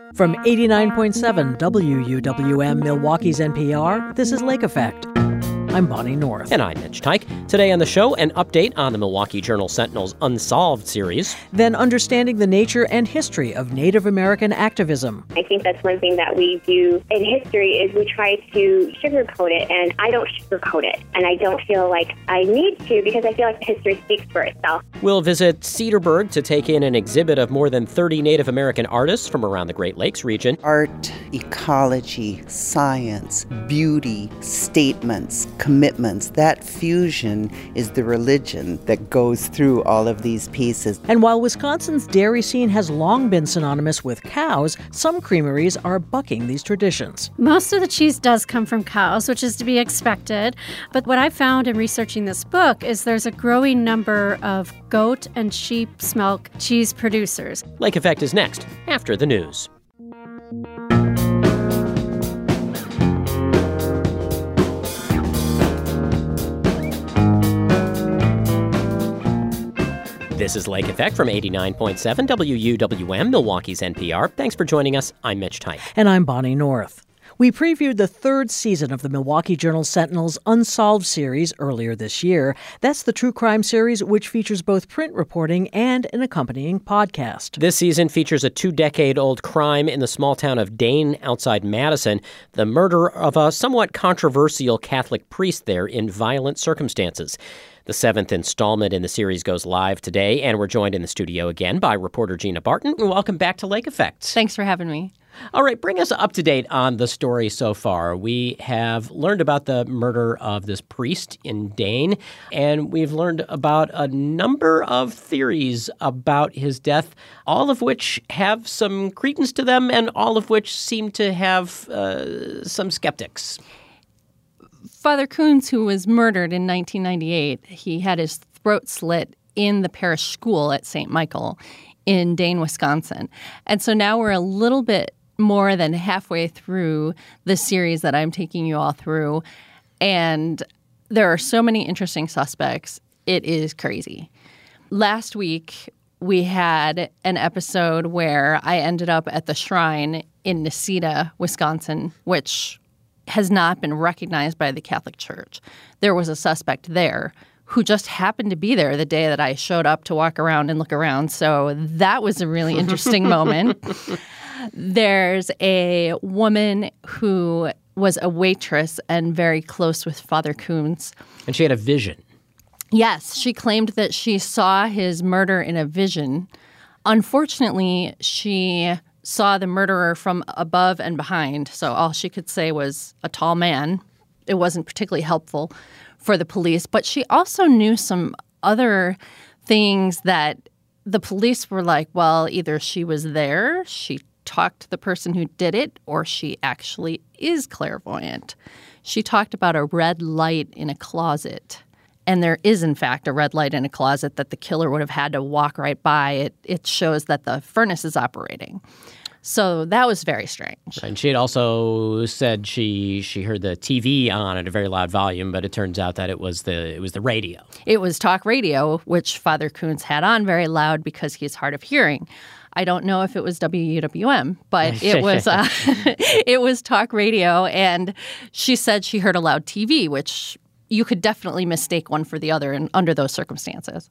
From 89.7 WUWM Milwaukee's NPR, this is Lake Effect. I'm Bonnie North. And I'm Mitch Teich. Today on the show, an update on the Milwaukee Journal-Sentinel's Unsolved series. Then understanding the nature and history of Native American activism. I think that's one thing that we do in history is we try to sugarcoat it, and I don't sugarcoat it. And I don't feel like I need to because I feel like the history speaks for itself. We'll visit Cedarburg to take in an exhibit of more than 30 Native American artists from around the Great Lakes region. Art, ecology, science, beauty, statements, commitments. That fusion is the religion that goes through all of these pieces. And while Wisconsin's dairy scene has long been synonymous with cows, some creameries are bucking these traditions. Most of the cheese does come from cows, which is to be expected. But what I found in researching this book is there's a growing number of goat and sheep's milk cheese producers. Lake Effect is next, after the news. This is Lake Effect from 89.7 WUWM, Milwaukee's NPR. Thanks for joining us. I'm Mitch Teich. And I'm Bonnie North. We previewed the third season of the Milwaukee Journal-Sentinel's Unsolved series earlier this year. That's the true crime series, which features both print reporting and an accompanying podcast. This season features a 2-decade-old crime in the small town of Dane outside Madison, the murder of a somewhat controversial Catholic priest there in violent circumstances. The 7th installment in the series goes live today, and we're joined in the studio again by reporter Gina Barton. Welcome back to Lake Effect. Thanks for having me. All right, bring us up to date on the story so far. We have learned about the murder of this priest in Dane, and we've learned about a number of theories about his death, all of which have some credence to them and all of which seem to have some skeptics. Father Coons, who was murdered in 1998, he had his throat slit in the parish school at St. Michael in Dane, Wisconsin. And so now we're a little bit more than halfway through the series that I'm taking you all through. And there are so many interesting suspects. It is crazy. Last week, we had an episode where I ended up at the shrine in Necedah, Wisconsin, which has not been recognized by the Catholic Church. There was a suspect there who just happened to be there the day that I showed up to walk around and look around. So that was a really interesting moment. There's a woman who was a waitress and very close with Father Coons. And she had a vision. Yes, she claimed that she saw his murder in a vision. Unfortunately, she saw the murderer from above and behind, so all she could say was a tall man. It wasn't particularly helpful for the police, but she also knew some other things that the police were like, well, either she was there, she talked to the person who did it, or she actually is clairvoyant. She talked about a red light in a closet. And there is, in fact, a red light in a closet that the killer would have had to walk right by. It shows that the furnace is operating. So that was very strange. And she had also said she heard the TV on at a very loud volume, but it turns out that it was the radio. It was talk radio, which Father Coons had on very loud because he's hard of hearing. I don't know if it was WUWM, but it was it was talk radio, and she said she heard a loud TV, which you could definitely mistake one for the other under those circumstances.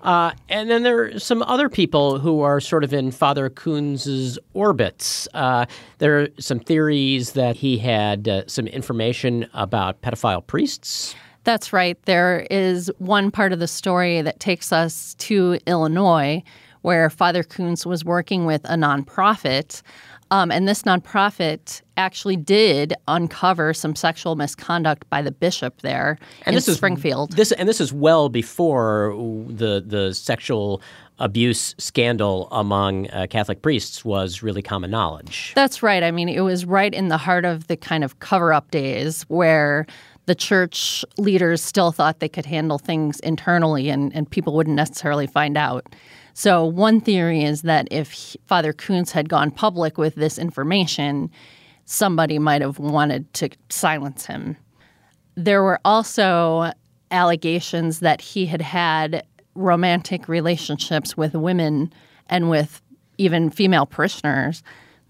And then there are some other people who are sort of in Father Coons' orbits. There are some theories that he had some information about pedophile priests. That's right. There is one part of the story that takes us to Illinois, where Father Coons was working with a nonprofit. And this nonprofit actually did uncover some sexual misconduct by the bishop there in Springfield. This is well before the sexual abuse scandal among Catholic priests was really common knowledge. That's right. I mean, it was right in the heart of the kind of cover-up days where the church leaders still thought they could handle things internally and people wouldn't necessarily find out. So one theory is that if Father Coons had gone public with this information, somebody might have wanted to silence him. There were also allegations that he had had romantic relationships with women and with even female parishioners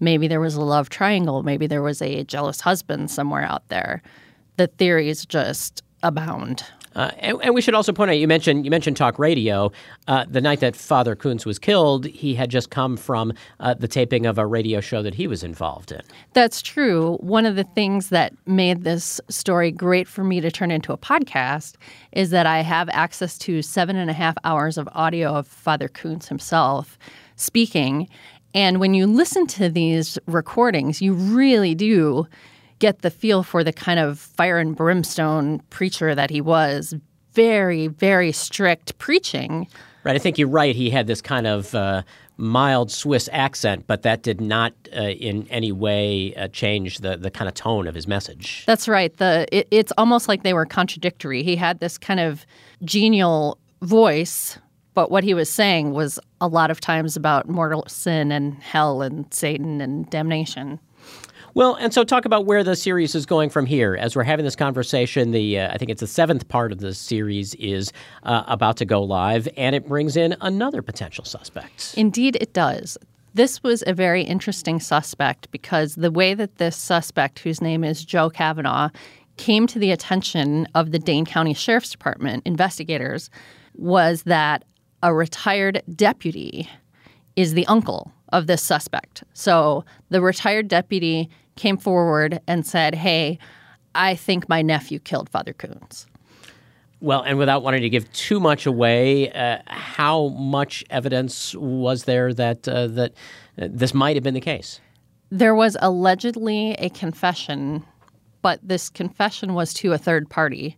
Maybe there was a love triangle. Maybe there was a jealous husband somewhere out there. The theories just abound. And we should also point out, you mentioned talk radio. The night that Father Coons was killed, he had just come from the taping of a radio show that he was involved in. That's true. One of the things that made this story great for me to turn into a podcast is that I have access to 7.5 hours of audio of Father Coons himself speaking. And when you listen to these recordings, you really do get the feel for the kind of fire and brimstone preacher that he was. Very, very strict preaching. Right. I think you're right. He had this kind of mild Swiss accent, but that did not in any way change the kind of tone of his message. That's right. It's almost like they were contradictory. He had this kind of genial voice, but what he was saying was a lot of times about mortal sin and hell and Satan and damnation. Well, and so talk about where the series is going from here. As we're having this conversation, I think it's the 7th part of the series is about to go live, and it brings in another potential suspect. Indeed, it does. This was a very interesting suspect because the way that this suspect, whose name is Joe Kavanaugh, came to the attention of the Dane County Sheriff's Department investigators was that a retired deputy is the uncle of this suspect. So the retired deputy came forward and said, hey, I think my nephew killed Father Coons. Well, and without wanting to give too much away, how much evidence was there that this might have been the case? There was allegedly a confession, but this confession was to a third party.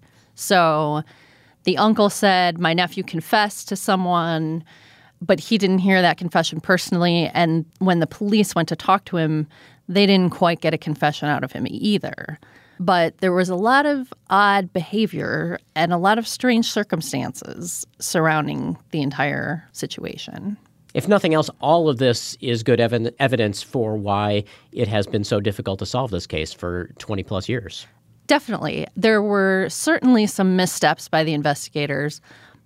So the uncle said, my nephew confessed to someone, but he didn't hear that confession personally. And when the police went to talk to him, they didn't quite get a confession out of him either. But there was a lot of odd behavior and a lot of strange circumstances surrounding the entire situation. If nothing else, all of this is good evidence for why it has been so difficult to solve this case for 20 plus years. Definitely. There were certainly some missteps by the investigators,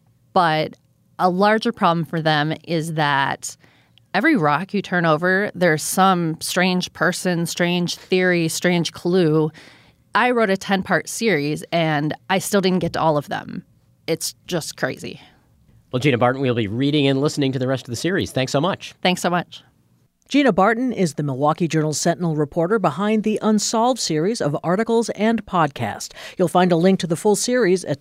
but a larger problem for them is that every rock you turn over, there's some strange person, strange theory, strange clue. I wrote a 10-part series, and I still didn't get to all of them. It's just crazy. Well, Gina Barton, we'll be reading and listening to the rest of the series. Thanks so much. Thanks so much. Gina Barton is the Milwaukee Journal-Sentinel reporter behind the Unsolved series of articles and podcast. You'll find a link to the full series at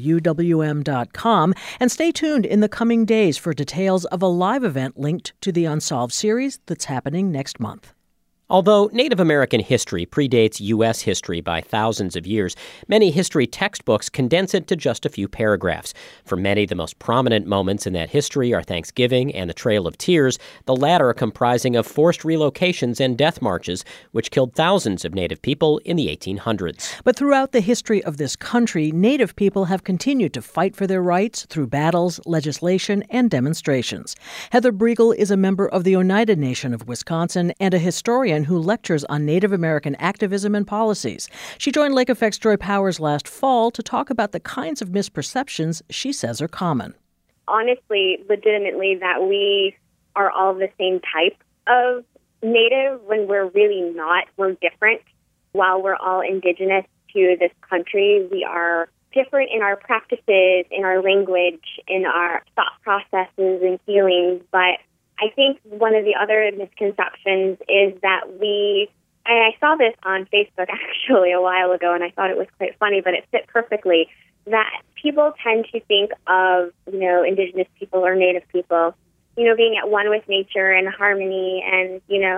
WUWM.com. And stay tuned in the coming days for details of a live event linked to the Unsolved series that's happening next month. Although Native American history predates U.S. history by thousands of years, many history textbooks condense it to just a few paragraphs. For many, the most prominent moments in that history are Thanksgiving and the Trail of Tears, the latter comprising of forced relocations and death marches, which killed thousands of Native people in the 1800s. But throughout the history of this country, Native people have continued to fight for their rights through battles, legislation, and demonstrations. Heather Briegel is a member of the Oneida Nation of Wisconsin and a historian who lectures on Native American activism and policies. She joined Lake Effect's Joy Powers last fall to talk about the kinds of misperceptions she says are common. Honestly, legitimately, that we are all the same type of Native when we're really not. We're different. While we're all indigenous to this country, we are different in our practices, in our language, in our thought processes and feelings, but I think one of the other misconceptions is that and I saw this on Facebook actually a while ago, and I thought it was quite funny, but it fit perfectly, that people tend to think of, indigenous people or Native people, being at one with nature and harmony and,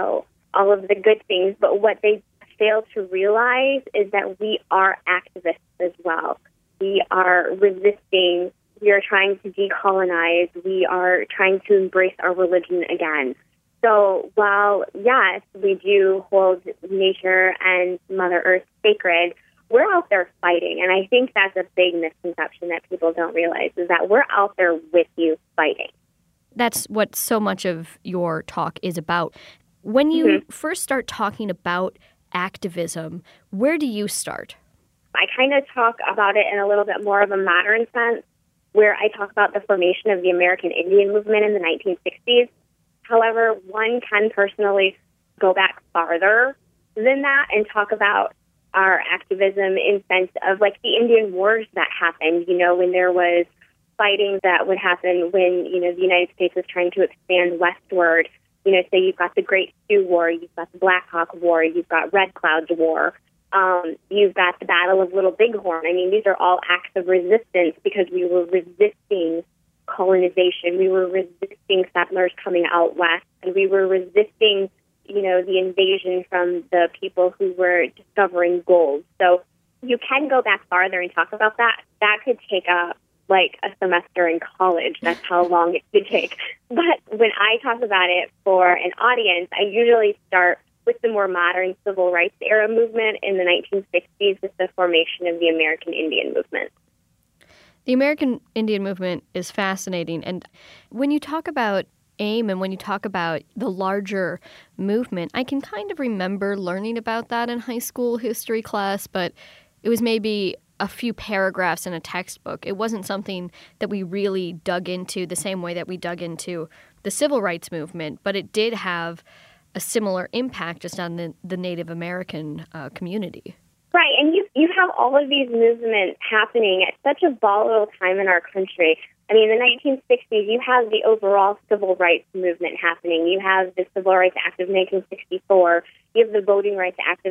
all of the good things. But what they fail to realize is that we are activists as well. We are resisting. We are trying to decolonize. We are trying to embrace our religion again. So while, yes, we do hold nature and Mother Earth sacred, we're out there fighting. And I think that's a big misconception that people don't realize, is that we're out there with you fighting. That's what so much of your talk is about. When you first start talking about activism, where do you start? I kind of talk about it in a little bit more of a modern sense, where I talk about the formation of the American Indian movement in the 1960s. However, one can personally go back farther than that and talk about our activism in sense of like the Indian Wars that happened, when there was fighting that would happen when, the United States was trying to expand westward. Say you've got the Great Sioux War, you've got the Black Hawk War, you've got Red Cloud War, you've got the Battle of Little Bighorn. I mean, these are all acts of resistance because we were resisting colonization. We were resisting settlers coming out west, and we were resisting, the invasion from the people who were discovering gold. So you can go back farther and talk about that. That could take up like a semester in college. That's how long it could take. But when I talk about it for an audience, I usually start with the more modern civil rights era movement in the 1960s with the formation of the American Indian movement. The American Indian movement is fascinating. And when you talk about AIM and when you talk about the larger movement, I can kind of remember learning about that in high school history class, but it was maybe a few paragraphs in a textbook. It wasn't something that we really dug into the same way that we dug into the civil rights movement, but it did have a similar impact just on the Native American community. Right, and you have all of these movements happening at such a volatile time in our country. I mean, in the 1960s, you have the overall civil rights movement happening. You have the Civil Rights Act of 1964. You have the Voting Rights Act of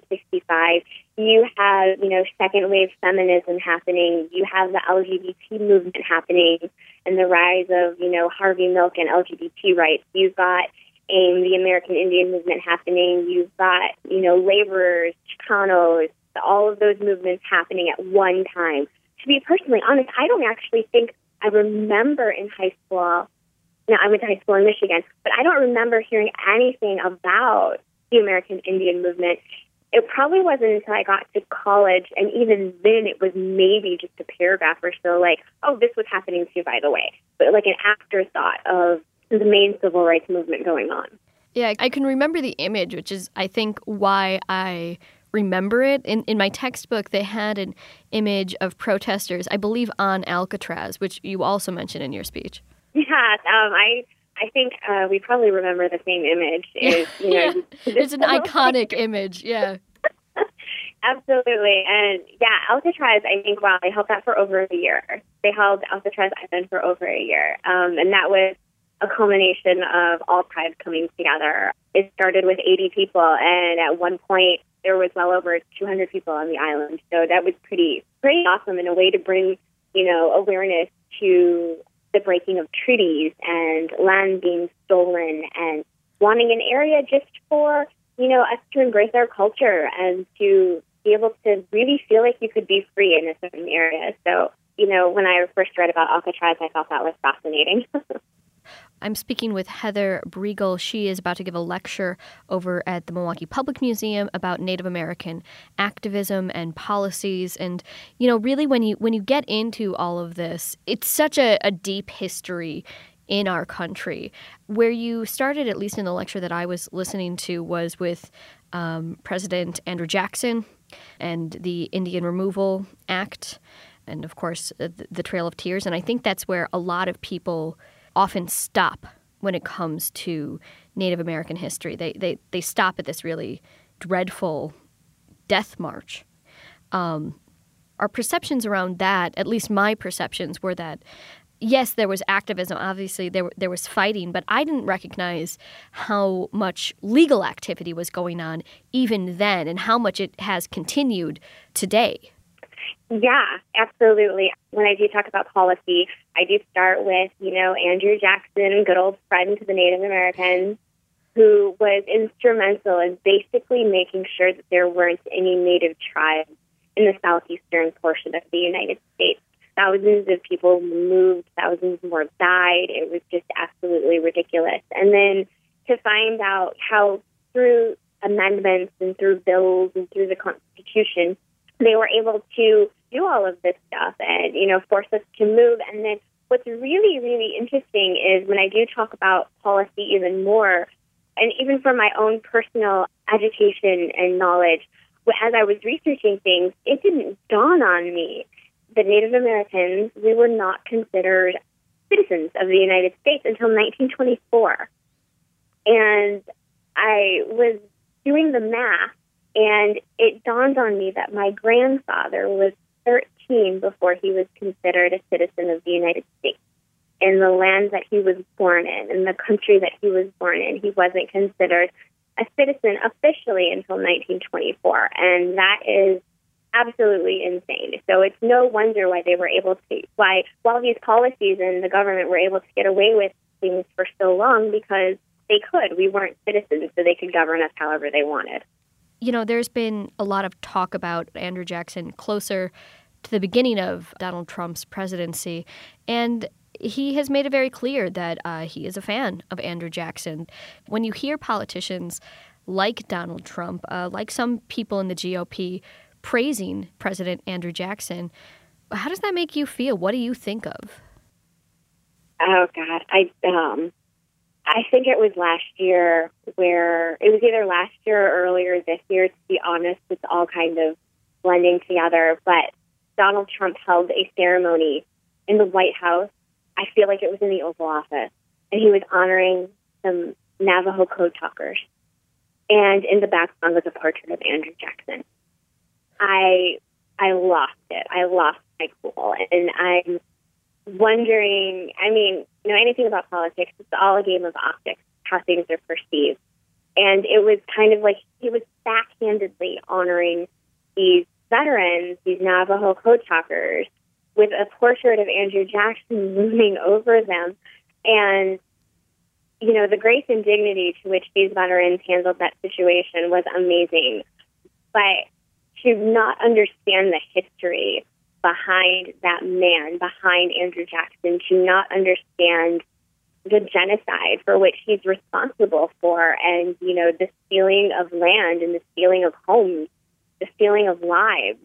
1965. You have, second wave feminism happening. You have the LGBT movement happening and the rise of, Harvey Milk and LGBT rights. You've got AIM, the American Indian movement happening. You've got, laborers, Chicanos, all of those movements happening at one time. To be personally honest, I don't actually think I remember in high school, I went to high school in Michigan, but I don't remember hearing anything about the American Indian movement. It probably wasn't until I got to college, and even then it was maybe just a paragraph or so like, oh, this was happening too, by the way, but like an afterthought of the main civil rights movement going on. Yeah, I can remember the image, which is, I think, why I remember it. In my textbook, they had an image of protesters, I believe, on Alcatraz, which you also mentioned in your speech. Yeah, I think we probably remember the same image. It's an iconic image, yeah. Absolutely. And yeah, Alcatraz, I think, they held that for over a year. They held Alcatraz Island for over a year. And that was a culmination of all tribes coming together. It started with 80 people, and at one point, there was well over 200 people on the island. So that was pretty awesome in a way to bring, awareness to the breaking of treaties and land being stolen and wanting an area just for, us to embrace our culture and to be able to really feel like you could be free in a certain area. So, when I first read about Alcatraz, I thought that was fascinating. I'm speaking with Heather Briegel. She is about to give a lecture over at the Milwaukee Public Museum about Native American activism and policies. And, really when you get into all of this, it's such a deep history in our country. Where you started, at least in the lecture that I was listening to, was with President Andrew Jackson and the Indian Removal Act and, of course, the Trail of Tears. And I think that's where a lot of people often stop when it comes to Native American history. They stop at this really dreadful death march. Our perceptions around that, at least my perceptions, were that, yes, there was activism. Obviously, there was fighting, but I didn't recognize how much legal activity was going on even then and how much it has continued today. Yeah, absolutely. When I do talk about policy, I do start with, Andrew Jackson, good old friend to the Native Americans, who was instrumental in basically making sure that there weren't any Native tribes in the southeastern portion of the United States. Thousands of people moved, thousands more died. It was just absolutely ridiculous. And then to find out how through amendments and through bills and through the Constitution, they were able to do all of this stuff and, force us to move. And then what's really, really interesting is when I do talk about policy even more, and even from my own personal education and knowledge, as I was researching things, it didn't dawn on me that Native Americans, we were not considered citizens of the United States until 1924. And I was doing the math, and it dawned on me that my grandfather was 13 before he was considered a citizen of the United States. In the land that he was born in the country that he was born in, he wasn't considered a citizen officially until 1924, and that is absolutely insane. So it's no wonder why they were able to, while these policies and the government were able to get away with things for so long, because they could. We weren't citizens, so they could govern us however they wanted. You know, there's been a lot of talk about Andrew Jackson closer to the beginning of Donald Trump's presidency, and he has made it very clear that he is a fan of Andrew Jackson. When you hear politicians like Donald Trump, like some people in the GOP, praising President Andrew Jackson, how does that make you feel? What do you think of? Oh, God. I think it was last year where it was either last year or earlier this year, to be honest. It's all kind of blending together. But Donald Trump held a ceremony in the White House. I feel like it was in the Oval Office. And he was honoring some Navajo code talkers. And in the background was a portrait of Andrew Jackson. I lost it. I lost my cool. And I'm wondering, anything about politics, it's all a game of optics, how things are perceived. And it was kind of like he was backhandedly honoring these veterans, these Navajo code talkers, with a portrait of Andrew Jackson looming over them. And, the grace and dignity to which these veterans handled that situation was amazing. But to not understand the history behind that man, behind Andrew Jackson, to not understand the genocide for which he's responsible for, and, the stealing of land and the stealing of homes, the stealing of lives.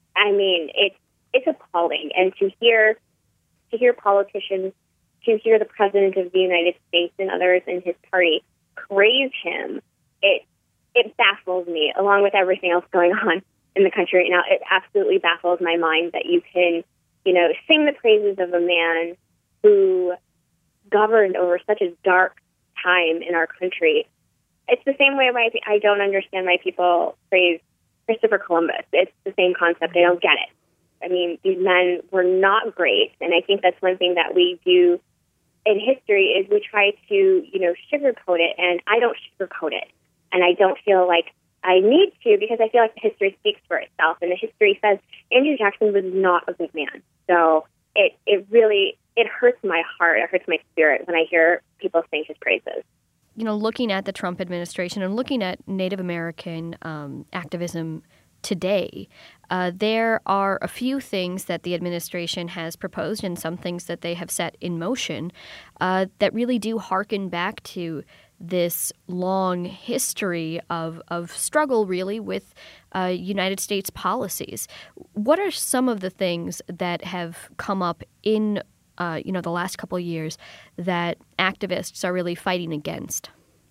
It's appalling. And to hear politicians, to hear the President of the United States and others in his party praise him, it baffles me, along with everything else going on in the country right now. It absolutely baffles my mind that you can, sing the praises of a man who governed over such a dark time in our country. It's the same way why I don't understand why people praise Christopher Columbus. It's the same concept. I don't get it. These men were not great, and I think that's one thing that we do in history is we try to, sugarcoat it, and I don't sugarcoat it, and I don't feel like I need to, because I feel like the history speaks for itself, and the history says Andrew Jackson was not a good man. So it hurts my heart, it hurts my spirit when I hear people sing his praises. Looking at the Trump administration and looking at Native American activism today, there are a few things that the administration has proposed and some things that they have set in motion that really do harken back to this long history of struggle, really, with United States policies. What are some of the things that have come up in the last couple of years that activists are really fighting against?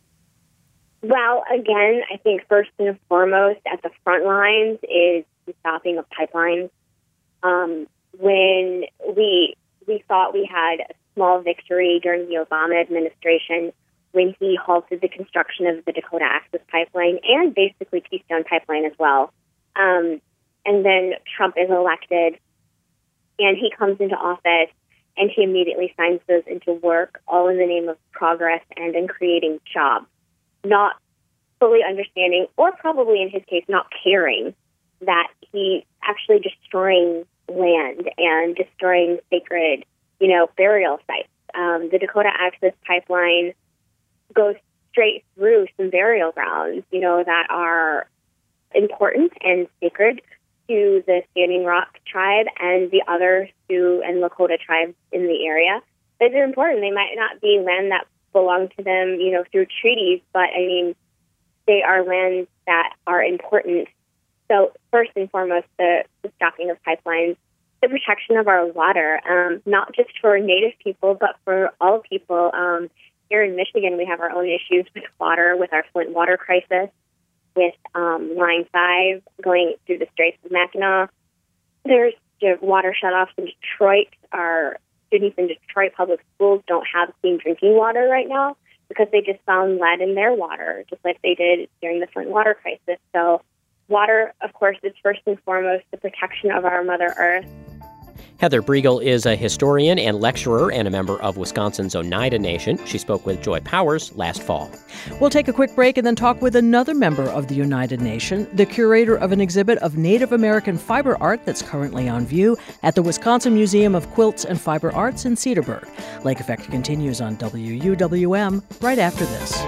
Well, again, I think first and foremost at the front lines is the stopping of pipelines. When we thought we had a small victory during the Obama administration, when he halted the construction of the Dakota Access Pipeline and basically Keystone Pipeline as well. And then Trump is elected, and he comes into office, and he immediately signs those into work, all in the name of progress and in creating jobs, not fully understanding, or probably in his case, not caring that he's actually destroying land and destroying sacred, burial sites. The Dakota Access Pipeline goes straight through some burial grounds, that are important and sacred to the Standing Rock tribe and the other Sioux and Lakota tribes in the area. But they're important. They might not be land that belong to them, through treaties, but they are lands that are important. So first and foremost, the stopping of pipelines, the protection of our water, not just for Native people, but for all people. Here in Michigan, we have our own issues with water, with our Flint water crisis, with Line 5 going through the Straits of Mackinac. There's water shutoffs in Detroit. Our students in Detroit public schools don't have clean drinking water right now. because they just found lead in their water, just like they did during the Flint water crisis. So water, of course, is first and foremost the protection of our Mother Earth. Heather Briegel is a historian and lecturer and a member of Wisconsin's Oneida Nation. She spoke with Joy Powers last fall. We'll take a quick break and then talk with another member of the Oneida Nation, the curator of an exhibit of Native American fiber art that's currently on view at the Wisconsin Museum of Quilts and Fiber Arts in Cedarburg. Lake Effect continues on WUWM right after this.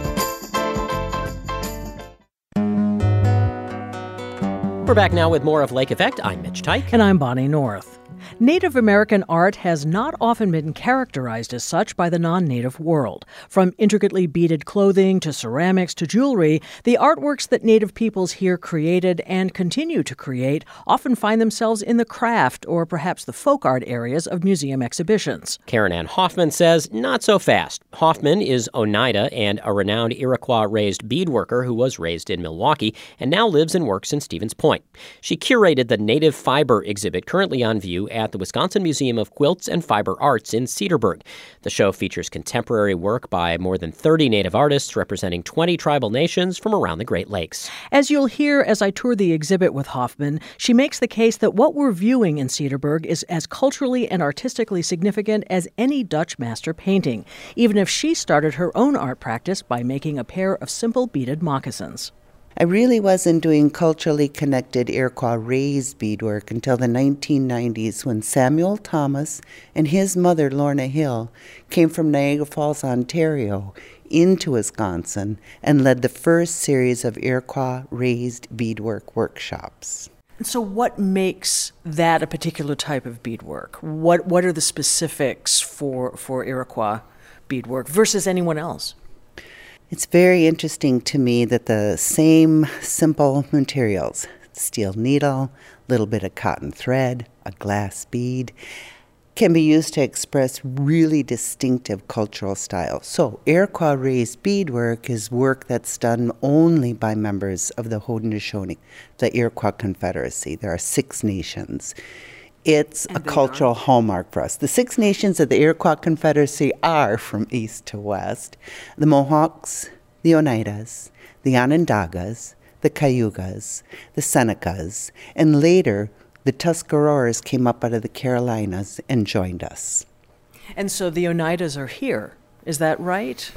We're back now with more of Lake Effect. I'm Mitch Tyke. And I'm Bonnie North. Native American art has not often been characterized as such by the non-Native world. From intricately beaded clothing to ceramics to jewelry, the artworks that Native peoples here created and continue to create often find themselves in the craft or perhaps the folk art areas of museum exhibitions. Karen Ann Hoffman says not so fast. Hoffman is Oneida and a renowned Iroquois-raised beadworker who was raised in Milwaukee and now lives and works in Stevens Point. She curated the Native Fiber exhibit currently on view at the Wisconsin Museum of Quilts and Fiber Arts in Cedarburg. The show features contemporary work by more than 30 Native artists representing 20 tribal nations from around the Great Lakes. As you'll hear as I tour the exhibit with Hoffman, she makes the case that what we're viewing in Cedarburg is as culturally and artistically significant as any Dutch master painting, even if she started her own art practice by making a pair of simple beaded moccasins. I really wasn't doing culturally connected Iroquois raised beadwork until the 1990s when Samuel Thomas and his mother, Lorna Hill, came from Niagara Falls, Ontario, into Wisconsin and led the first series of Iroquois raised beadwork workshops. So what makes that a particular type of beadwork? What are the specifics for Iroquois beadwork versus anyone else? It's very interesting to me that the same simple materials, steel needle, little bit of cotton thread, a glass bead, can be used to express really distinctive cultural styles. So Iroquois raised beadwork is work that's done only by members of the Haudenosaunee, the Iroquois Confederacy. There are 6 nations. It's a cultural hallmark for us. The 6 nations of the Iroquois Confederacy are, from east to west, the Mohawks, the Oneidas, the Onondagas, the Cayugas, the Senecas, and later the Tuscaroras came up out of the Carolinas and joined us. And so the Oneidas are here, is that right?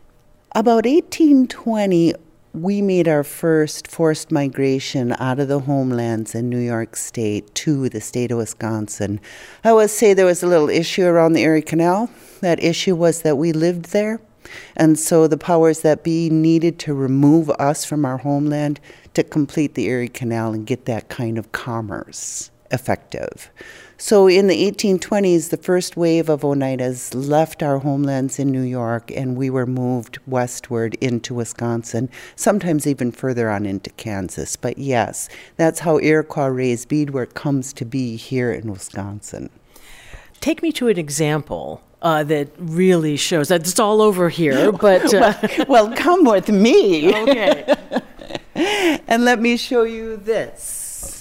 About 1820, we made our first forced migration out of the homelands in New York State to the state of Wisconsin. I always say there was a little issue around the Erie Canal. That issue was that we lived there, and so the powers that be needed to remove us from our homeland to complete the Erie Canal and get that kind of commerce effective. So in the 1820s, the first wave of Oneidas left our homelands in New York, and we were moved westward into Wisconsin, sometimes even further on into Kansas. But yes, that's how Iroquois raised beadwork comes to be here in Wisconsin. Take me to an example that really shows that it's all over here. But well, come with me. Okay. And let me show you this.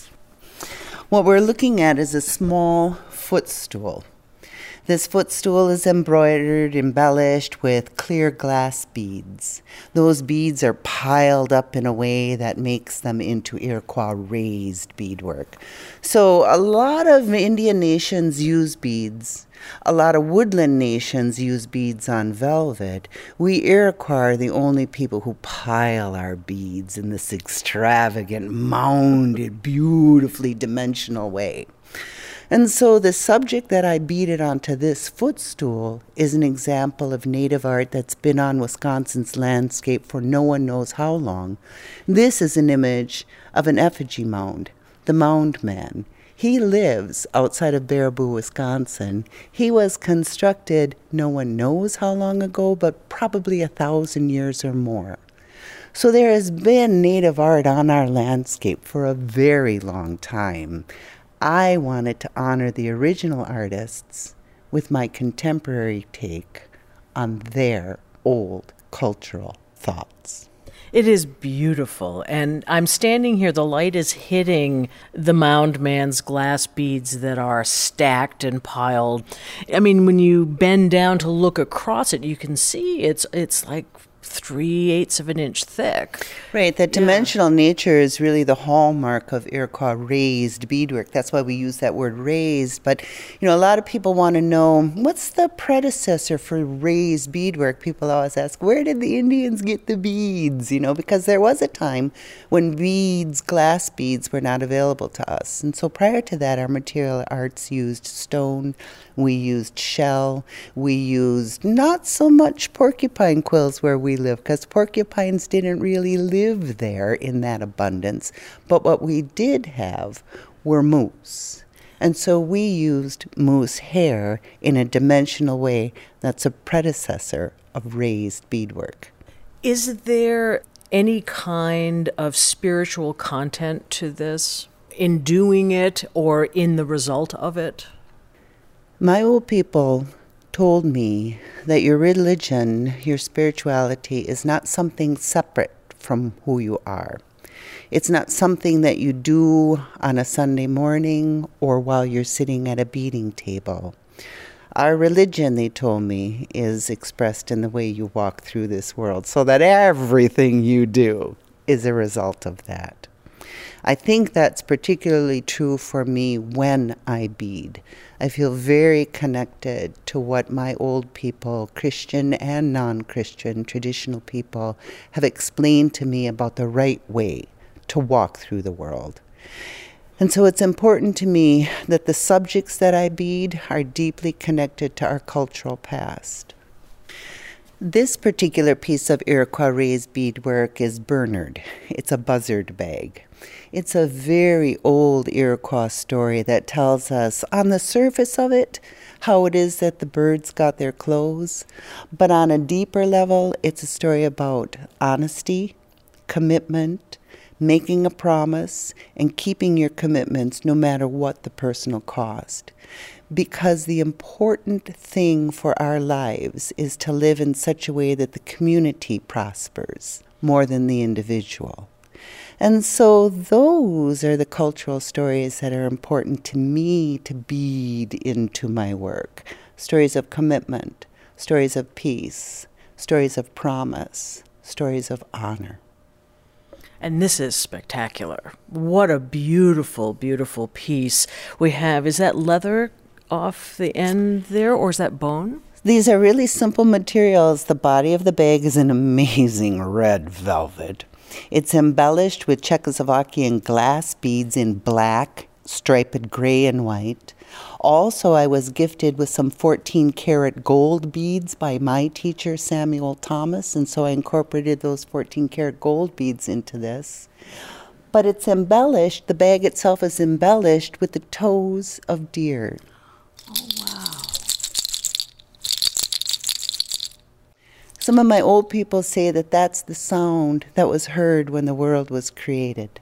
What we're looking at is a small footstool. This footstool is embroidered, embellished with clear glass beads. Those beads are piled up in a way that makes them into Iroquois raised beadwork. So a lot of Indian nations use beads. A lot of woodland nations use beads on velvet. We Iroquois are the only people who pile our beads in this extravagant, mounded, beautifully dimensional way. And so the subject that I beaded onto this footstool is an example of Native art that's been on Wisconsin's landscape for no one knows how long. This is an image of an effigy mound, the Mound Man. He lives outside of Baraboo, Wisconsin. He was constructed no one knows how long ago, but probably 1,000 years or more. So there has been Native art on our landscape for a very long time. I wanted to honor the original artists with my contemporary take on their old cultural thoughts. It is beautiful. And I'm standing here, the light is hitting the mound man's glass beads that are stacked and piled. I mean, when you bend down to look across it, you can see it's like 3/8 of an inch thick. Right, that dimensional nature is really the hallmark of Iroquois raised beadwork. That's why we use that word raised. But, a lot of people want to know, what's the predecessor for raised beadwork? People always ask, where did the Indians get the beads? Because there was a time when beads, glass beads, were not available to us. And so prior to that, our material arts used stone, we used shell, we used not so much porcupine quills where we live, because porcupines didn't really live there in that abundance. But what we did have were moose. And so we used moose hair in a dimensional way that's a predecessor of raised beadwork. Is there any kind of spiritual content to this in doing it or in the result of it? My old people told me that your religion, your spirituality, is not something separate from who you are. It's not something that you do on a Sunday morning or while you're sitting at a beading table. Our religion, they told me, is expressed in the way you walk through this world, so that everything you do is a result of that. I think that's particularly true for me when I bead. I feel very connected to what my old people, Christian and non-Christian, traditional people, have explained to me about the right way to walk through the world. And so it's important to me that the subjects that I bead are deeply connected to our cultural past. This particular piece of Iroquois raised beadwork is Bernard. It's a buzzard bag. It's a very old Iroquois story that tells us, on the surface of it, how it is that the birds got their clothes. But on a deeper level, it's a story about honesty, commitment, making a promise, and keeping your commitments no matter what the personal cost. Because the important thing for our lives is to live in such a way that the community prospers more than the individual. And so those are the cultural stories that are important to me to bead into my work. Stories of commitment, stories of peace, stories of promise, stories of honor. And this is spectacular. What a beautiful, beautiful piece we have. Is that leather off the end there, or is that bone? These are really simple materials. The body of the bag is an amazing red velvet. It's embellished with Czechoslovakian glass beads in black, striped gray and white. Also, I was gifted with some 14-karat gold beads by my teacher, Samuel Thomas, and so I incorporated those 14-karat gold beads into this. But it's embellished, the bag itself is embellished with the toes of deer. Oh, wow. Some of my old people say that that's the sound that was heard when the world was created.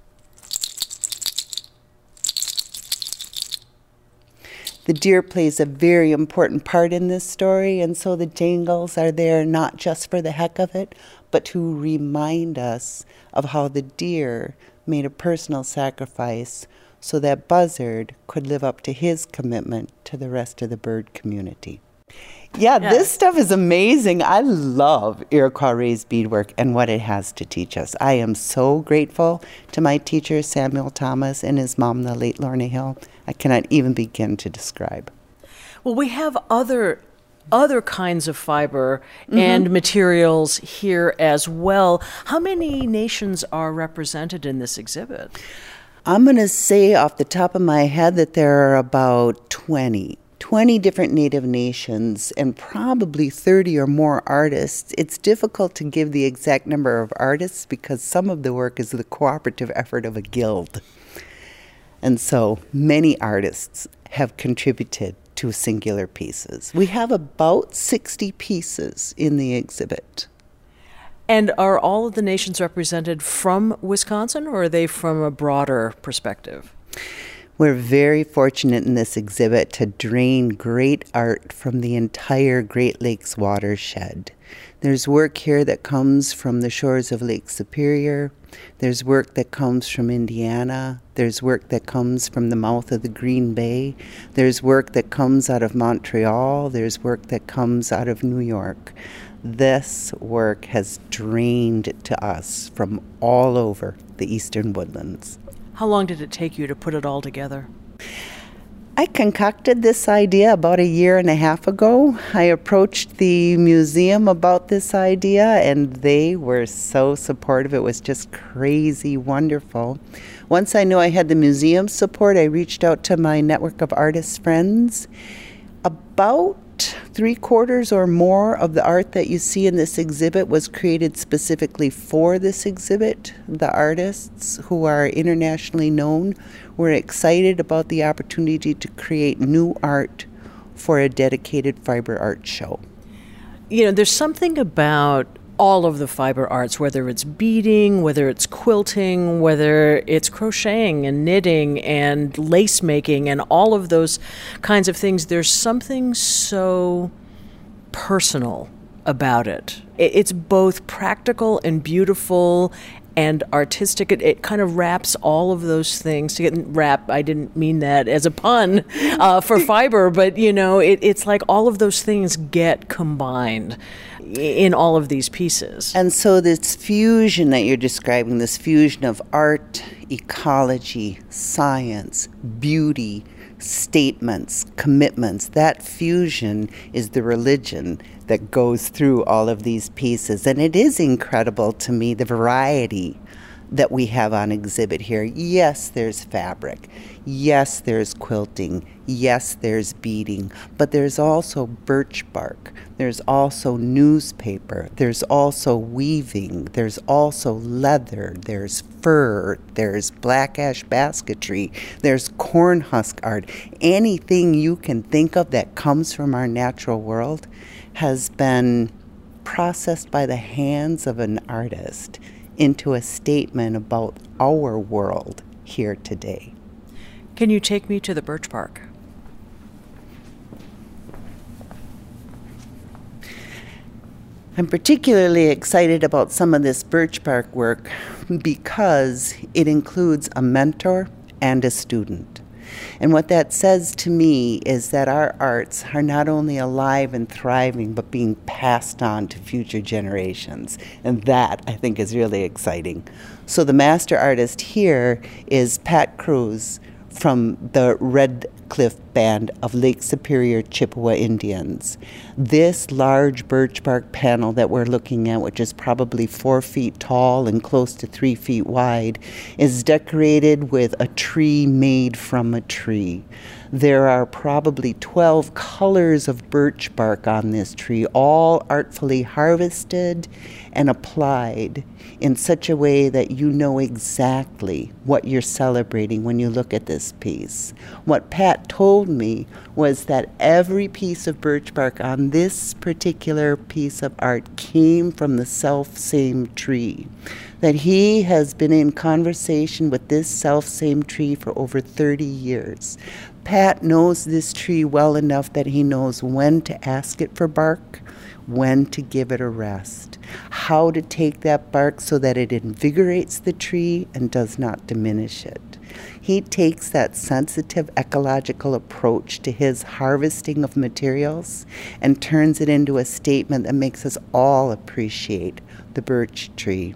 The deer plays a very important part in this story, and so the jangles are there not just for the heck of it, but to remind us of how the deer made a personal sacrifice so that Buzzard could live up to his commitment to the rest of the bird community. Yeah, this stuff is amazing. I love Iroquois raised beadwork and what it has to teach us. I am so grateful to my teacher, Samuel Thomas, and his mom, the late Lorna Hill. I cannot even begin to describe. Well, we have other kinds of fiber and materials here as well. How many nations are represented in this exhibit? I'm going to say off the top of my head that there are about 20 different Native nations and probably 30 or more artists. It's difficult to give the exact number of artists because some of the work is the cooperative effort of a guild. And so many artists have contributed to singular pieces. We have about 60 pieces in the exhibit. And are all of the nations represented from Wisconsin, or are they from a broader perspective? We're very fortunate in this exhibit to drain great art from the entire Great Lakes watershed. There's work here that comes from the shores of Lake Superior. There's work that comes from Indiana. There's work that comes from the mouth of the Green Bay. There's work that comes out of Montreal. There's work that comes out of New York. This work has drained to us from all over the Eastern Woodlands. How long did it take you to put it all together? I concocted this idea about 1.5 years ago. I approached the museum about this idea, and they were so supportive. It was just crazy wonderful. Once I knew I had the museum support, I reached out to my network of artist friends. About 3/4 or more of the art that you see in this exhibit was created specifically for this exhibit. The artists, who are internationally known, were excited about the opportunity to create new art for a dedicated fiber art show. You know, there's something about all of the fiber arts, whether it's beading, whether it's quilting, whether it's crocheting and knitting and lace making and all of those kinds of things. There's something so personal about it. It's both practical and beautiful and artistic. It kind of wraps all of those things together. Wrap, I didn't mean that as a pun for fiber, but you know, it's like all of those things get combined in all of these pieces. And so this fusion that you're describing, this fusion of art, ecology, science, beauty, statements, commitments, that fusion is the religion that goes through all of these pieces. And it is incredible to me, the variety that we have on exhibit here. Yes, there's fabric. Yes, there's quilting. Yes, there's beading. But there's also birch bark. There's also newspaper. There's also weaving. There's also leather. There's fur. There's black ash basketry. There's corn husk art. Anything you can think of that comes from our natural world has been processed by the hands of an artist into a statement about our world here today. Can you take me to the birch bark? I'm particularly excited about some of this birch bark work because it includes a mentor and a student. And what that says to me is that our arts are not only alive and thriving, but being passed on to future generations. And that, I think, is really exciting. So the master artist here is Pat Cruz from the Red Cliff Band of Lake Superior Chippewa Indians. This large birch bark panel that we're looking at, which is probably 4 feet tall and close to 3 feet wide, is decorated with a tree made from a tree. There are probably 12 colors of birch bark on this tree, all artfully harvested and applied in such a way that you know exactly what you're celebrating when you look at this piece. What Pat told me was that every piece of birch bark on this particular piece of art came from the self-same tree, that he has been in conversation with this self-same tree for over 30 years. Pat knows this tree well enough that he knows when to ask it for bark, when to give it a rest, how to take that bark so that it invigorates the tree and does not diminish it. He takes that sensitive ecological approach to his harvesting of materials and turns it into a statement that makes us all appreciate the birch tree.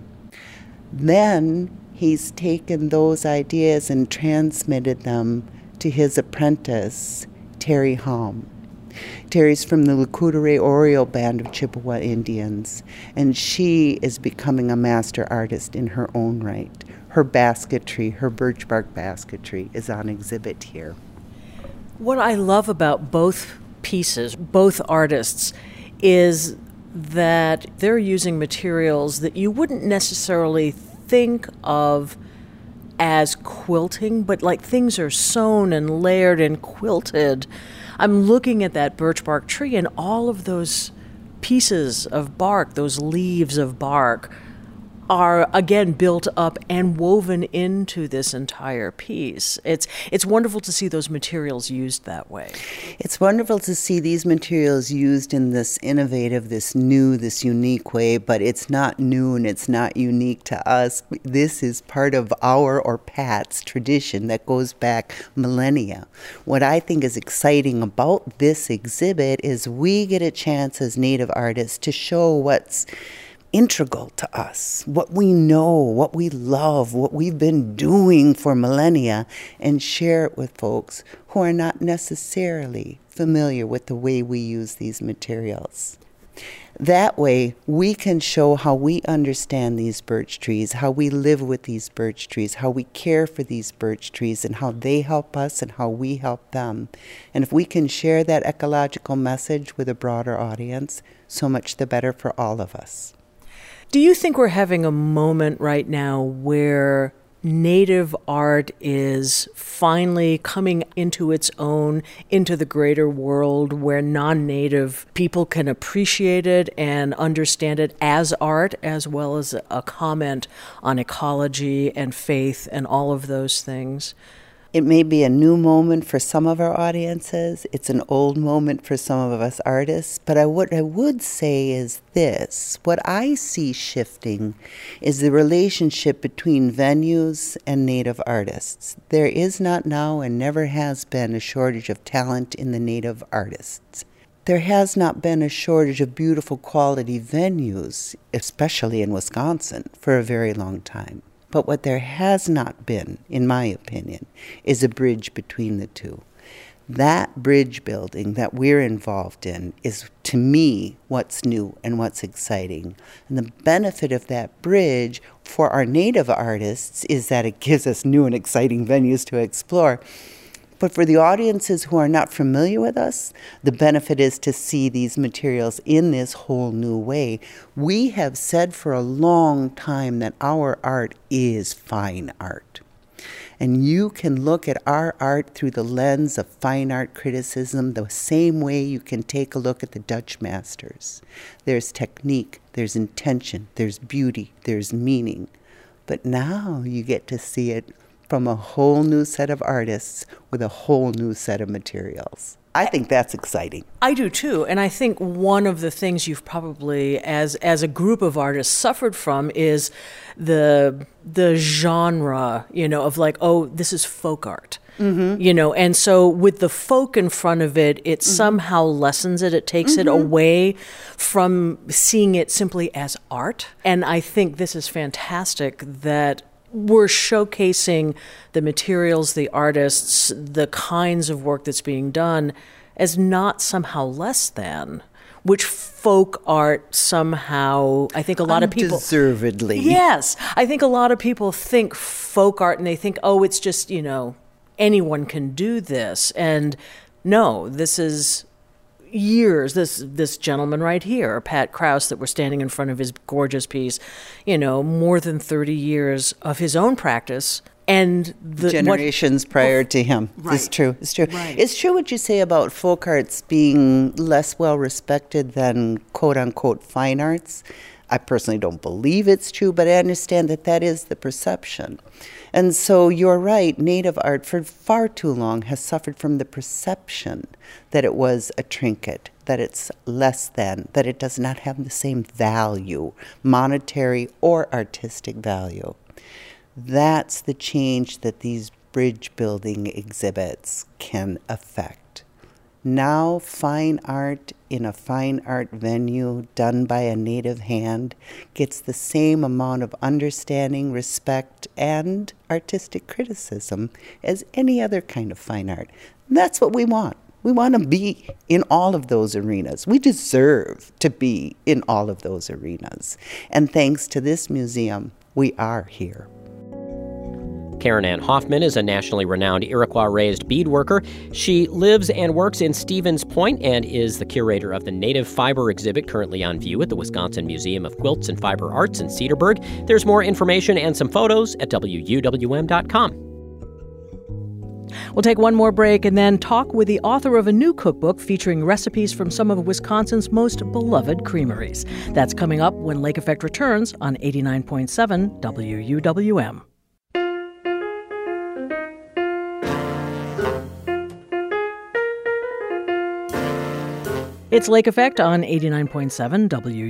Then he's taken those ideas and transmitted them to his apprentice, Terry Halm. Terry's from the Lakota Oriole Band of Chippewa Indians, and she is becoming a master artist in her own right. Her basketry, her birch bark basketry, is on exhibit here. What I love about both pieces, both artists, is that they're using materials that you wouldn't necessarily think of as quilting, but like things are sewn and layered and quilted. I'm looking at that birch bark tree and all of those pieces of bark, those leaves of bark, are again built up and woven into this entire piece. It's wonderful to see those materials used that way. It's wonderful to see these materials used in this innovative, this new, this unique way, but it's not new and it's not unique to us. This is part of our, or Pat's, tradition that goes back millennia. What I think is exciting about this exhibit is we get a chance as Native artists to show what's integral to us, what we know, what we love, what we've been doing for millennia, and share it with folks who are not necessarily familiar with the way we use these materials. That way, we can show how we understand these birch trees, how we live with these birch trees, how we care for these birch trees, and how they help us and how we help them. And if we can share that ecological message with a broader audience, so much the better for all of us. Do you think we're having a moment right now where Native art is finally coming into its own, into the greater world, where non-Native people can appreciate it and understand it as art, as well as a comment on ecology and faith and all of those things? It may be a new moment for some of our audiences. It's an old moment for some of us artists. But what I would say is this. What I see shifting is the relationship between venues and Native artists. There is not now and never has been a shortage of talent in the Native artists. There has not been a shortage of beautiful quality venues, especially in Wisconsin, for a very long time. But what there has not been, in my opinion, is a bridge between the two. That bridge building that we're involved in is, to me, what's new and what's exciting. And the benefit of that bridge for our Native artists is that it gives us new and exciting venues to explore. But for the audiences who are not familiar with us, the benefit is to see these materials in this whole new way. We have said for a long time that our art is fine art. And you can look at our art through the lens of fine art criticism the same way you can take a look at the Dutch masters. There's technique, there's intention, there's beauty, there's meaning. But now you get to see it from a whole new set of artists with a whole new set of materials. I think that's exciting. I do too, and I think one of the things you've probably, as a group of artists, suffered from is the genre, of like, oh, this is folk art. Mm-hmm. And so with the folk in front of it, it somehow lessens it. It takes it away from seeing it simply as art. And I think this is fantastic that we're showcasing the materials, the artists, the kinds of work that's being done as not somehow less than, which folk art somehow, I think a lot of people... Undeservedly. Yes. I think a lot of people think folk art and they think, oh, it's just, anyone can do this. And no, this is years, this gentleman right here, Pat Krause, that we're standing in front of his gorgeous piece, more than 30 years of his own practice. And the generations prior to him. Right. It's true. Right. It's true what you say about folk arts being less well respected than quote unquote fine arts. I personally don't believe it's true, but I understand that is the perception. And so you're right, Native art for far too long has suffered from the perception that it was a trinket, that it's less than, that it does not have the same value, monetary or artistic value. That's the change that these bridge building exhibits can affect. Now, fine art in a fine art venue done by a Native hand gets the same amount of understanding, respect, and artistic criticism as any other kind of fine art. And that's what we want. We want to be in all of those arenas. We deserve to be in all of those arenas. And thanks to this museum, we are here. Karen Ann Hoffman is a nationally renowned Iroquois-raised beadworker. She lives and works in Stevens Point and is the curator of the Native Fiber exhibit currently on view at the Wisconsin Museum of Quilts and Fiber Arts in Cedarburg. There's more information and some photos at WUWM.com. We'll take one more break and then talk with the author of a new cookbook featuring recipes from some of Wisconsin's most beloved creameries. That's coming up when Lake Effect returns on 89.7 WUWM. It's Lake Effect on 89.7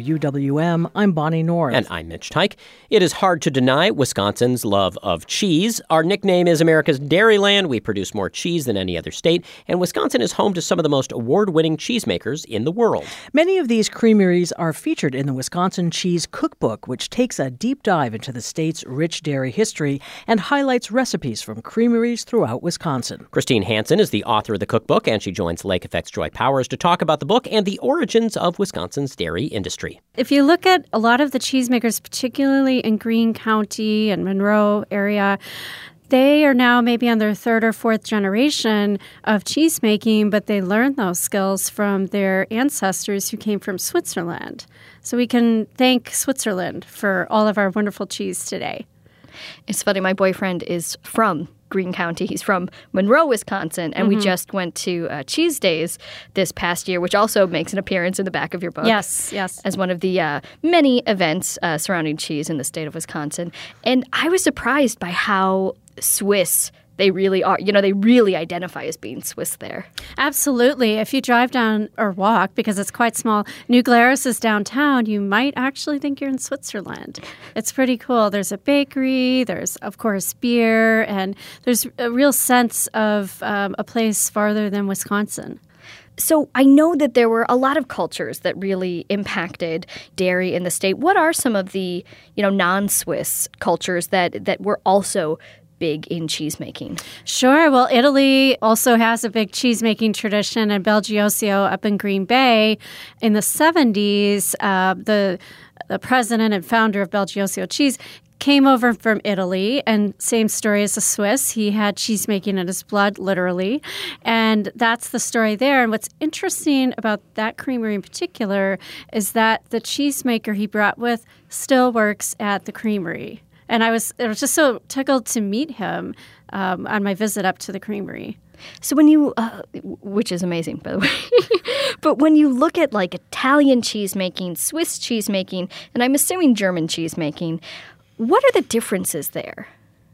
WUWM. I'm Bonnie North. And I'm Mitch Teich. It is hard to deny Wisconsin's love of cheese. Our nickname is America's Dairyland. We produce more cheese than any other state, and Wisconsin is home to some of the most award-winning cheesemakers in the world. Many of these creameries are featured in the Wisconsin Cheese Cookbook, which takes a deep dive into the state's rich dairy history and highlights recipes from creameries throughout Wisconsin. Christine Hansen is the author of the cookbook, and she joins Lake Effect's Joy Powers to talk about the book and the origins of Wisconsin's dairy industry. If you look at a lot of the cheesemakers, particularly in Greene County and Monroe area, they are now maybe on their third or fourth generation of cheesemaking, but they learned those skills from their ancestors who came from Switzerland. So we can thank Switzerland for all of our wonderful cheese today. It's funny, my boyfriend is from Greene County. He's from Monroe, Wisconsin, and we just went to Cheese Days this past year, which also makes an appearance in the back of your book. Yes. As one of the many events surrounding cheese in the state of Wisconsin. And I was surprised by how Swiss they really are. You know, they really identify as being Swiss there. Absolutely. If you drive down or walk, because it's quite small, New Glarus is downtown, you might actually think you're in Switzerland. It's pretty cool. There's a bakery, there's, of course, beer, and there's a real sense of a place farther than Wisconsin. So I know that there were a lot of cultures that really impacted dairy in the state. What are some of the, non-Swiss cultures that were also big in cheesemaking? Sure. Well, Italy also has a big cheesemaking tradition, and Belgioso up in Green Bay in the 70s, the president and founder of Belgioso Cheese came over from Italy, and same story as the Swiss. He had cheesemaking in his blood, literally, and that's the story there. And what's interesting about that creamery in particular is that the cheesemaker he brought with still works at the creamery. And I was just so tickled to meet him on my visit up to the creamery. So when you, which is amazing, by the way, but when you look at like Italian cheesemaking, Swiss cheesemaking, and I'm assuming German cheesemaking, what are the differences there?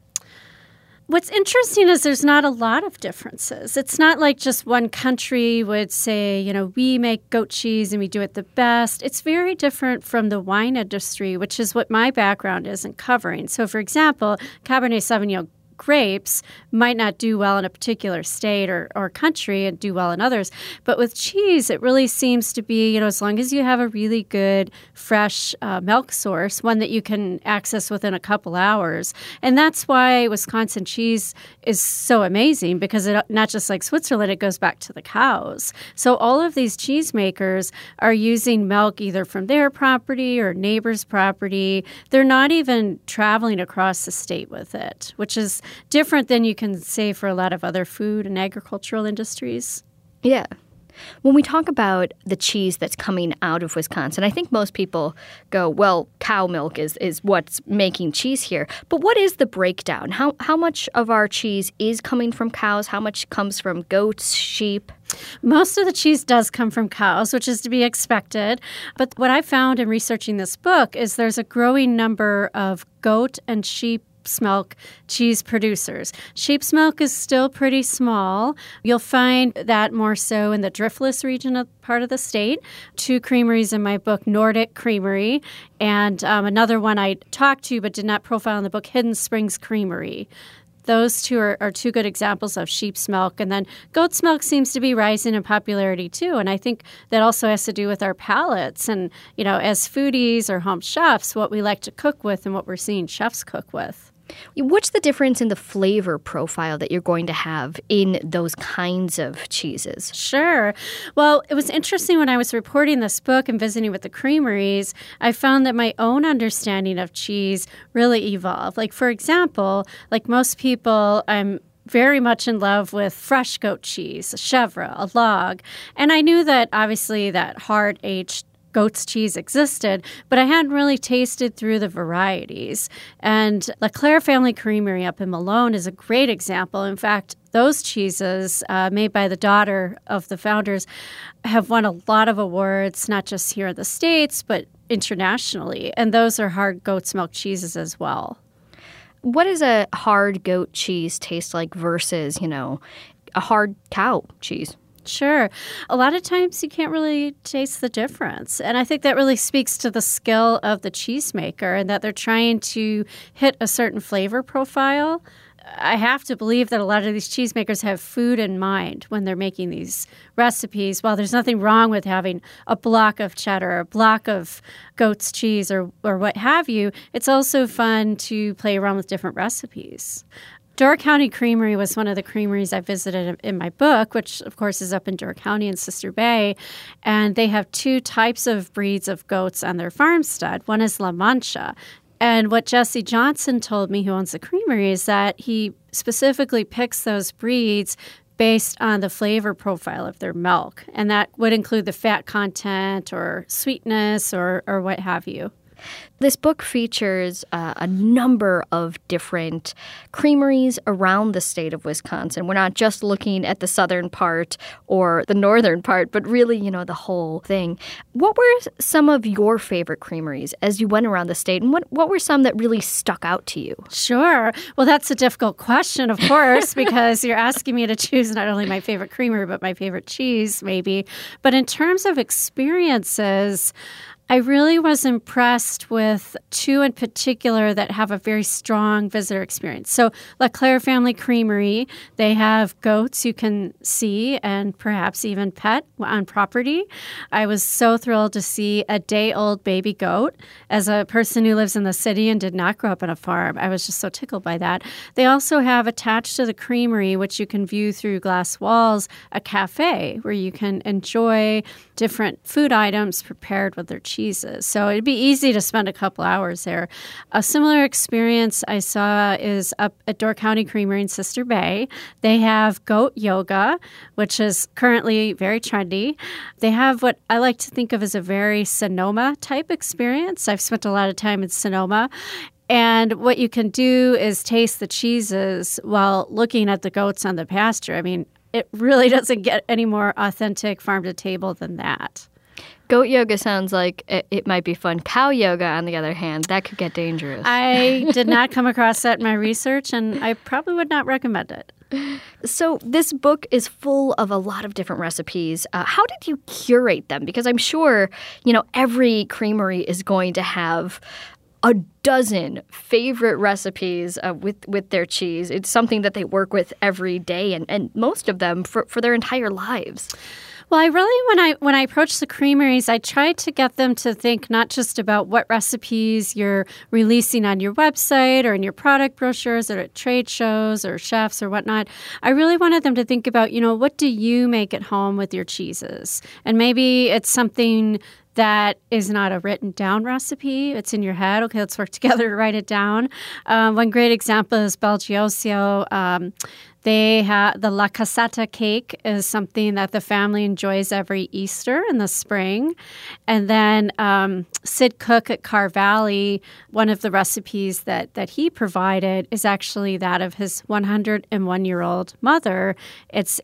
What's interesting is there's not a lot of differences. It's not like just one country would say, we make goat cheese and we do it the best. It's very different from the wine industry, which is what my background is in covering. So, for example, Cabernet Sauvignon grapes might not do well in a particular state or country and do well in others. But with cheese, it really seems to be, as long as you have a really good, fresh milk source, one that you can access within a couple hours. And that's why Wisconsin cheese is so amazing, because it, not just like Switzerland, it goes back to the cows. So all of these cheesemakers are using milk either from their property or neighbor's property. They're not even traveling across the state with it, which is different than you can say for a lot of other food and agricultural industries. Yeah. When we talk about the cheese that's coming out of Wisconsin, I think most people go, well, cow milk is what's making cheese here. But what is the breakdown? How much of our cheese is coming from cows? How much comes from goats, sheep? Most of the cheese does come from cows, which is to be expected. But what I found in researching this book is there's a growing number of goat and sheep milk cheese producers. Sheep's milk is still pretty small. You'll find that more so in the Driftless region of part of the state. 2 creameries in my book, Nordic Creamery, and another one I talked to but did not profile in the book, Hidden Springs Creamery. Those 2 are 2 good examples of sheep's milk. And then goat's milk seems to be rising in popularity too. And I think that also has to do with our palates and, as foodies or home chefs, what we like to cook with and what we're seeing chefs cook with. What's the difference in the flavor profile that you're going to have in those kinds of cheeses? Sure. Well, it was interesting when I was reporting this book and visiting with the creameries, I found that my own understanding of cheese really evolved. Like, for example, like most people, I'm very much in love with fresh goat cheese, a chèvre, a log. And I knew that obviously that hard-aged goat's cheese existed, but I hadn't really tasted through the varieties. And Leclerc Family Creamery up in Malone is a great example. In fact, those cheeses made by the daughter of the founders have won a lot of awards, not just here in the States, but internationally. And those are hard goat's milk cheeses as well. What does a hard goat cheese taste like versus, a hard cow cheese? Sure. A lot of times you can't really taste the difference. And I think that really speaks to the skill of the cheesemaker and that they're trying to hit a certain flavor profile. I have to believe that a lot of these cheesemakers have food in mind when they're making these recipes. While there's nothing wrong with having a block of cheddar, a block of goat's cheese, or what have you, it's also fun to play around with different recipes. Door County Creamery was one of the creameries I visited in my book, which, of course, is up in Door County in Sister Bay. And they have two types of breeds of goats on their farmstead. One is La Mancha. And what Jesse Johnson told me, who owns the creamery, is that he specifically picks those breeds based on the flavor profile of their milk. And that would include the fat content or sweetness or what have you. This book features a number of different creameries around the state of Wisconsin. We're not just looking at the southern part or the northern part, but really, the whole thing. What were some of your favorite creameries as you went around the state, and what were some that really stuck out to you? Sure. Well, that's a difficult question, of course, because you're asking me to choose not only my favorite creamery, but my favorite cheese, maybe. But in terms of experiences, I really was impressed with two in particular that have a very strong visitor experience. So Leclerc Family Creamery, they have goats you can see and perhaps even pet on property. I was so thrilled to see a day-old baby goat. As a person who lives in the city and did not grow up on a farm, I was just so tickled by that. They also have attached to the creamery, which you can view through glass walls, a cafe where you can enjoy different food items prepared with their cheeses. So it'd be easy to spend a couple hours there. A similar experience I saw is up at Door County Creamery in Sister Bay. They have goat yoga, which is currently very trendy. They have what I like to think of as a very Sonoma type experience. I've spent a lot of time in Sonoma. And what you can do is taste the cheeses while looking at the goats on the pasture. I mean, it really doesn't get any more authentic farm to table than that. Goat yoga sounds like it might be fun. Cow yoga, on the other hand, that could get dangerous. I did not come across that in my research, and I probably would not recommend it. So this book is full of a lot of different recipes. How did you curate them? Because I'm sure, every creamery is going to have a dozen favorite recipes with their cheese. It's something that they work with every day, and most of them for their entire lives. Well, I really, when I approach the creameries, I try to get them to think not just about what recipes you're releasing on your website or in your product brochures or at trade shows or chefs or whatnot. I really wanted them to think about, what do you make at home with your cheeses? And maybe it's something that is not a written down recipe. It's in your head. Okay, let's work together to write it down. One great example is Belgioso. They have the La Casata cake is something that the family enjoys every Easter in the spring. And then Sid Cook at Carr Valley, one of the recipes that he provided is actually that of his 101-year-old mother. It's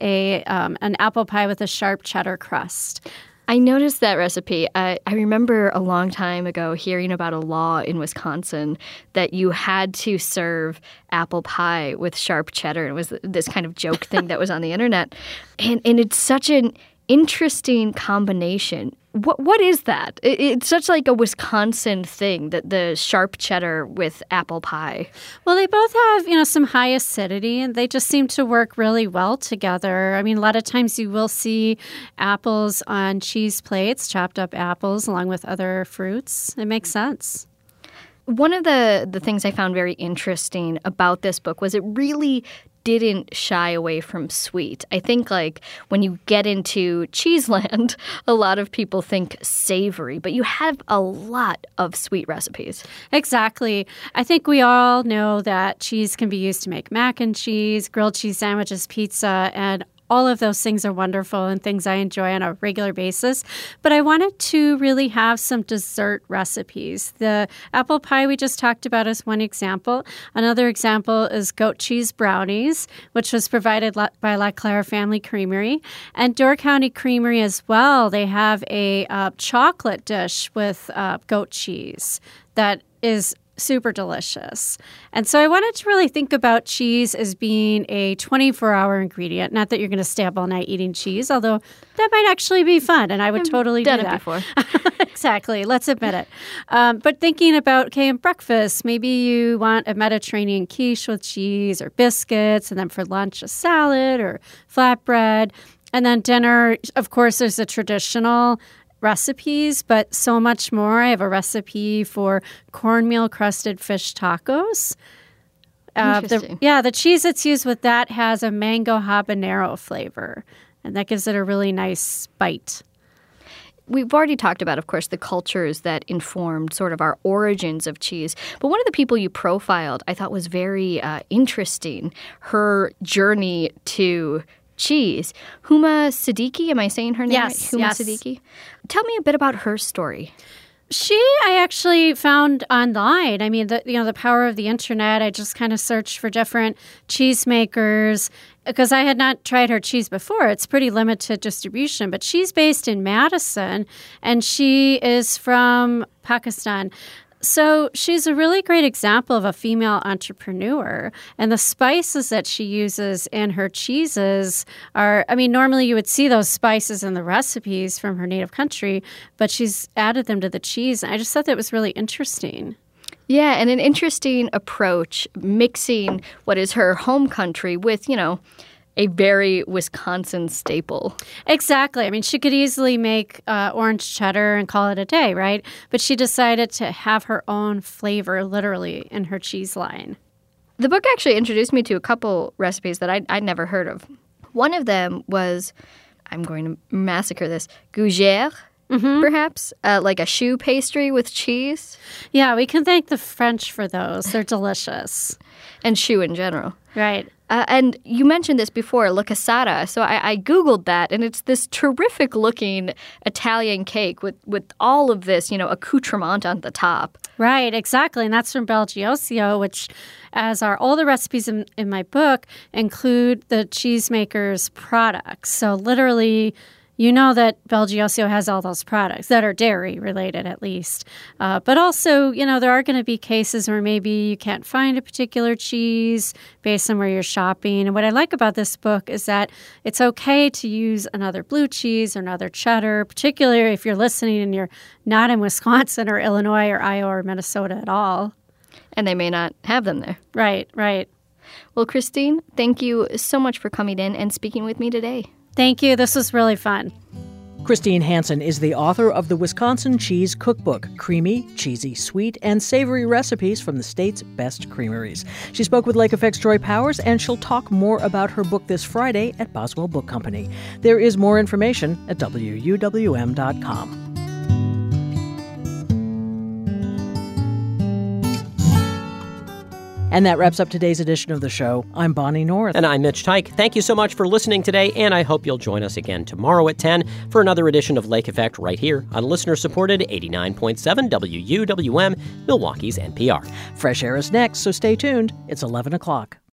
an apple pie with a sharp cheddar crust. I noticed that recipe. I remember a long time ago hearing about a law in Wisconsin that you had to serve apple pie with sharp cheddar. It was this kind of joke thing that was on the internet. And it's such an interesting combination. What is that? It's such like a Wisconsin thing, that the sharp cheddar with apple pie. Well, they both have, some high acidity, and they just seem to work really well together. I mean, a lot of times you will see apples on cheese plates, chopped up apples along with other fruits. It makes sense. One of the things I found very interesting about this book was it really didn't shy away from sweet. I think when you get into Cheeseland, a lot of people think savory, but you have a lot of sweet recipes. Exactly. I think we all know that cheese can be used to make mac and cheese, grilled cheese sandwiches, pizza, and all of those things are wonderful and things I enjoy on a regular basis. But I wanted to really have some dessert recipes. The apple pie we just talked about is one example. Another example is goat cheese brownies, which was provided by La Claire Family Creamery. And Door County Creamery as well. They have a chocolate dish with goat cheese that is super delicious. And so I wanted to really think about cheese as being a 24-hour ingredient. Not that you're going to stay up all night eating cheese, although that might actually be fun, and I would totally do that. Done it before. Exactly. Let's admit it. But thinking about, okay, in breakfast, maybe you want a Mediterranean quiche with cheese or biscuits, and then for lunch, a salad or flatbread. And then dinner, of course, there's the traditional recipes, but so much more. I have a recipe for cornmeal crusted fish tacos. Interesting. The cheese that's used with that has a mango habanero flavor, and that gives it a really nice bite. We've already talked about, of course, the cultures that informed sort of our origins of cheese. But one of the people you profiled I thought was very interesting, her journey to cheese. Huma Siddiqui, am I saying her name yes, right? Huma yes. Siddiqui. Tell me a bit about her story. I actually found online. I mean, the power of the internet. I just kind of searched for different cheesemakers because I had not tried her cheese before. It's pretty limited distribution, but she's based in Madison, and she is from Pakistan. So she's a really great example of a female entrepreneur. And the spices that she uses in her cheeses are, I mean, normally you would see those spices in the recipes from her native country, but she's added them to the cheese. And I just thought that was really interesting. Yeah, and an interesting approach, mixing what is her home country with, a very Wisconsin staple. Exactly. I mean, she could easily make orange cheddar and call it a day, right? But she decided to have her own flavor, literally, in her cheese line. The book actually introduced me to a couple recipes that I'd never heard of. One of them was, I'm going to massacre this, gougère, perhaps, like a choux pastry with cheese. Yeah, we can thank the French for those. They're delicious. And choux in general. Right. And you mentioned this before, la cassata. So I Googled that, and it's this terrific-looking Italian cake with all of this, accoutrement on the top. Right, exactly. And that's from Belgioso, which, as are all the recipes in my book, include the cheesemaker's products. So literally, you know that Belgioso has all those products that are dairy-related, at least. But also, there are going to be cases where maybe you can't find a particular cheese based on where you're shopping. And what I like about this book is that it's okay to use another blue cheese or another cheddar, particularly if you're listening and you're not in Wisconsin or Illinois or Iowa or Minnesota at all. And they may not have them there. Right, right. Well, Christine, thank you so much for coming in and speaking with me today. Thank you. This was really fun. Christine Hansen is the author of the Wisconsin Cheese Cookbook, creamy, cheesy, sweet, and savory recipes from the state's best creameries. She spoke with Lake Effect's Joy Powers, and she'll talk more about her book this Friday at Boswell Book Company. There is more information at WUWM.com. And that wraps up today's edition of the show. I'm Bonnie North. And I'm Mitch Teich. Thank you so much for listening today, and I hope you'll join us again tomorrow at 10 for another edition of Lake Effect right here on listener-supported 89.7 WUWM, Milwaukee's NPR. Fresh Air is next, so stay tuned. It's 11 o'clock.